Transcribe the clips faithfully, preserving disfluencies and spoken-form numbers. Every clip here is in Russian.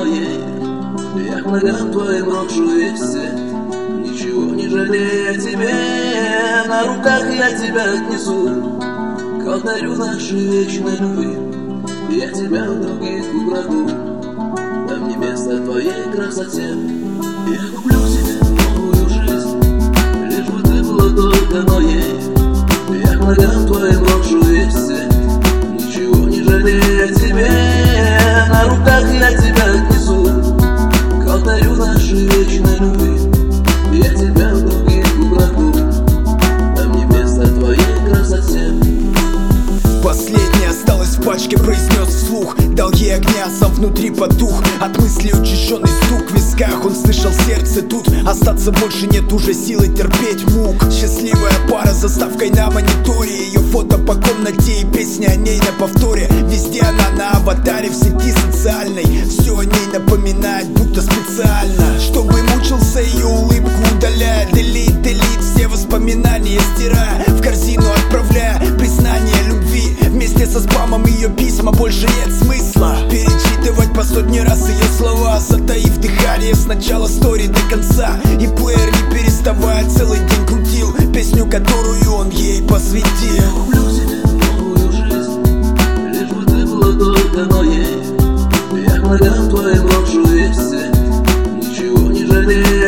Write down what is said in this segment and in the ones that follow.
моей. Я к ногам твоим брошу весь свет, ничего не жалея тебе. На руках я тебя отнесу к алтарю нашей вечной любви. Я тебя в других украду, там не место твоей красоте. Я куплю себе новую жизнь, лишь бы ты была только моей. Я к ногам твоим брошу весь свет, ничего не жалея тебе. На руках я тебя отнесу к алтарю нашей вечной любви. Я тебя в других украду, там не место твоей красоте. Последнее осталось в пачке, произнес вслух. Дал ей огня, сам внутри потух. От мысли учащенный стук в висках. Он слышал сердце тут. Остаться больше нет уже силы терпеть мук. Счастливая пара с заставкой на мониторе. Ее фото по комнате и песня о ней на повторе. Везде она на аватаре в сети социальной. Все о ней напоминает, будто специально, чтобы мучился ее улыбку удаляя. Делит, делит все воспоминания, стирая, в корзину отправляя признание любви. Вместе со спамом ее письма больше нет смысла перечитывать по сотни раз ее слова, затаив дыхание с начала стори до конца. И плеер не переставая целый день крутил песню, которую он ей посвятил. Я куплю себе новую жизнь, лишь бы ты была только моей. Я к ногам твоим брошу весь свет, ничего не жалея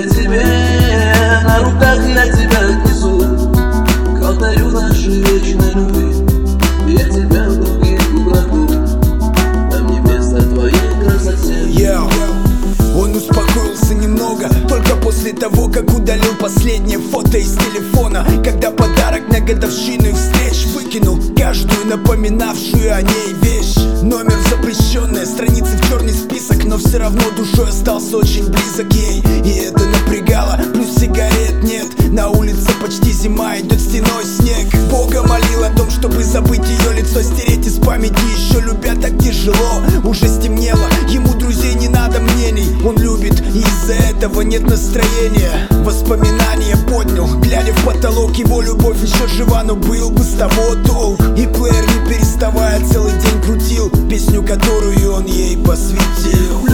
тебе. На руках я тебя отнесу к алтарю нашей вечной любви. Я тебя в других украду, там не место твоей красоте. Йоу. Он успокоился немного только после того, как удалил последнее фото из телефона. Когда подарок на годовщину их встреч выкинул каждую напоминавшую о ней вещь. Номер запрещенная, страницы в черный список, но все равно душой остался очень близок ей. И это напрягало, плюс сигарет нет. На улице почти зима, идет стеной снег. Бога молил о том, чтобы забыть ее лицо, стереть из памяти. Еще любя так тяжело, уже стемнело. Ему друзей не надо мнений, он любит, и из-за этого нет настроения. Воспоминания поднял, глядя в потолок. Его любовь еще жива, но был бы с того толк. И плеер не переставая целый день крутил песню, которую он ей посвятил.